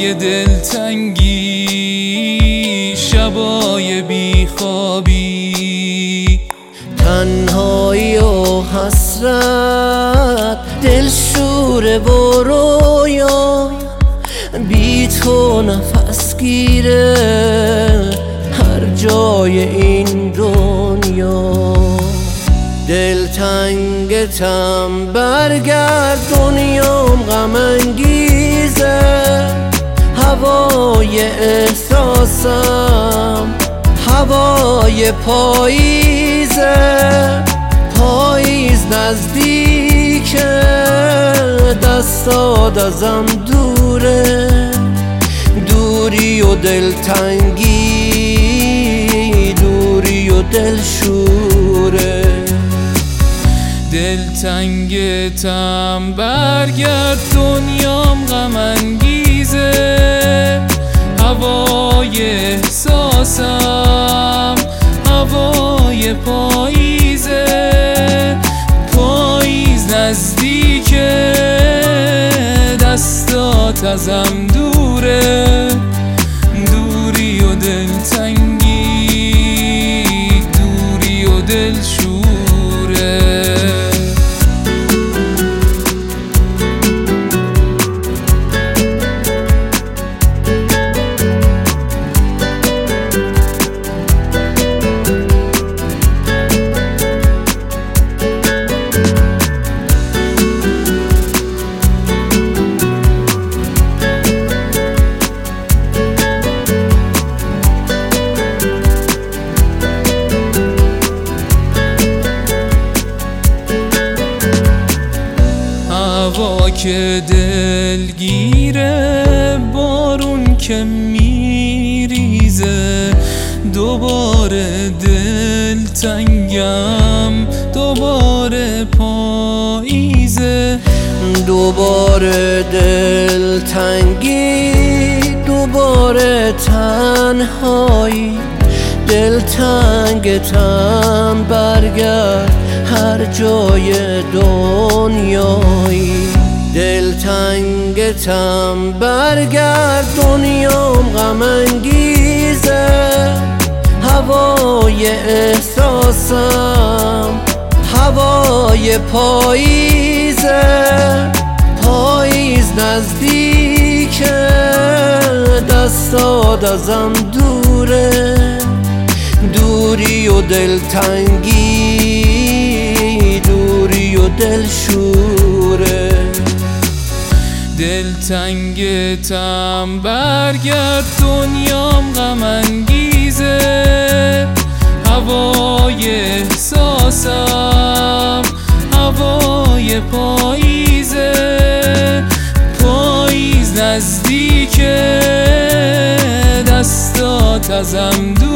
روزای دلتنگی، شبای بیخوابی، تنهایی و حسرت، دلشوره و رویا، بی تو نفس گیره هر جای این دنیا. دلتنگتم برگرد، دنیام غم انگیزه، هوای احساسم هوای پاییزه. پاییز نزدیکه، دستات ازم دوره، دوری و دلتنگی، دوری و دلشوره. دلتنگتم برگرد، دنیام غم انگیزه، هوای احساسم هوای پاییزه. پاییز نزدیکه، دستات ازم دوره، دوری و دلتنگی، دوری و دلشوره. هوا که دلگیره، بارون که میریزه، دوباره دلتنگم، دوباره پاییزه. دوباره دلتنگی، دوباره تنهایی، دلتنگتم برگرد هر جای دنیایی. دلتنگتم برگرد، دنیام غم انگیزه، هوای احساسم هوای پاییزه. پاییز نزدیکه، دستات ازم دوره، دوری و دلتنگی، دوری و دلشوره. دلتنگتم برگرد، دنیام غم انگیزه، هوای احساسم هوای پاییزه. پاییز نزدیکه، دستات ازم